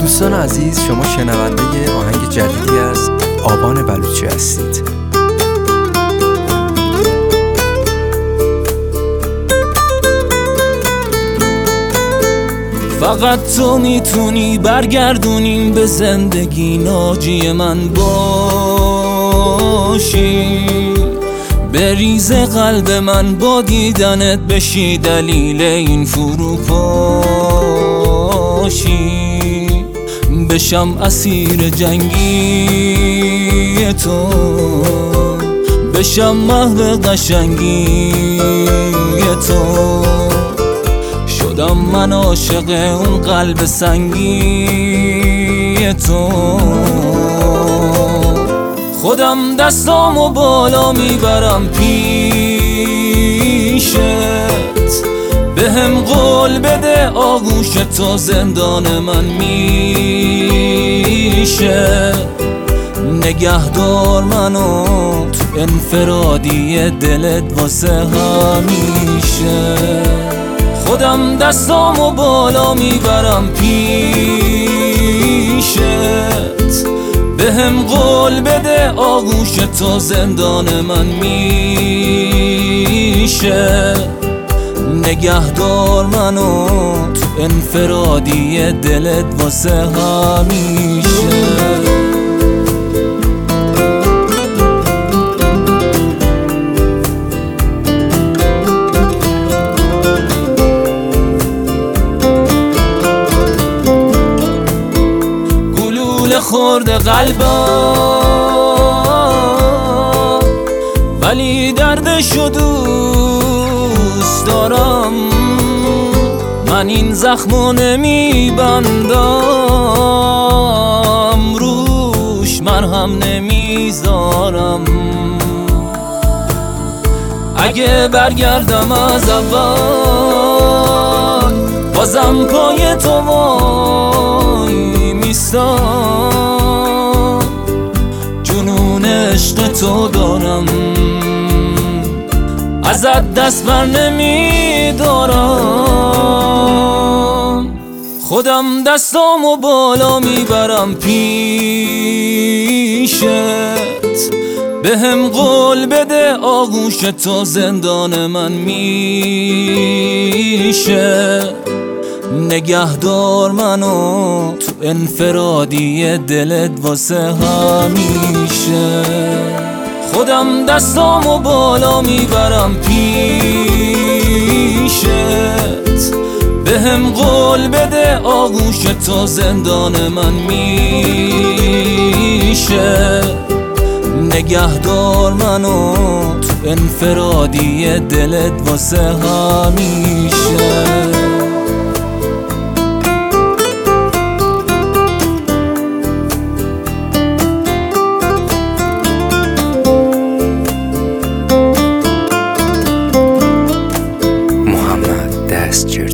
دوستان عزیز، شما شنونده آهنگ جدیدی از آبان بلوچی هستید. فقط تو میتونی برگردونیم به زندگی، ناجی من باشی، بریز قلب من با دیدنت بشی دلیل این فروپاشی، بشم اسیر جنگی تو، بشم محو قشنگی تو، شدم من عاشق اون قلب سنگی تو. خودم دستامو بالا میبرم پیشت، بهم قول بده آغوش تو زندان من میشه، نگهدار منو تو انفرادی دلت واسه همیشه. خودم دستامو بالا میبرم پیشت، بهم قول بده آغوش تو زندان من میشه، نگهدار منو تو انفرادی دلت واسه همیشه. خورده قلبم ولی دردشو دوست دارم، من این زخمو نمیبندم، روش مرهم نمیذارم. اگه برگردم از اول بازم پای تو وای میستم، جنون عشق تو دارم، ازت دست بر نمیدارم. خودم دستامو بالا میبرم پیشت، بهم قول بده آغوش تو زندان من میشه، نگهدار منو تو انفرادی دلت واسه همیشه. خودم دستامو بالا میبرم پیشت، بهم قول بده آغوش تو زندان من میشه، نگهدار منو تو انفرادی دلت واسه همیشه. دستگیر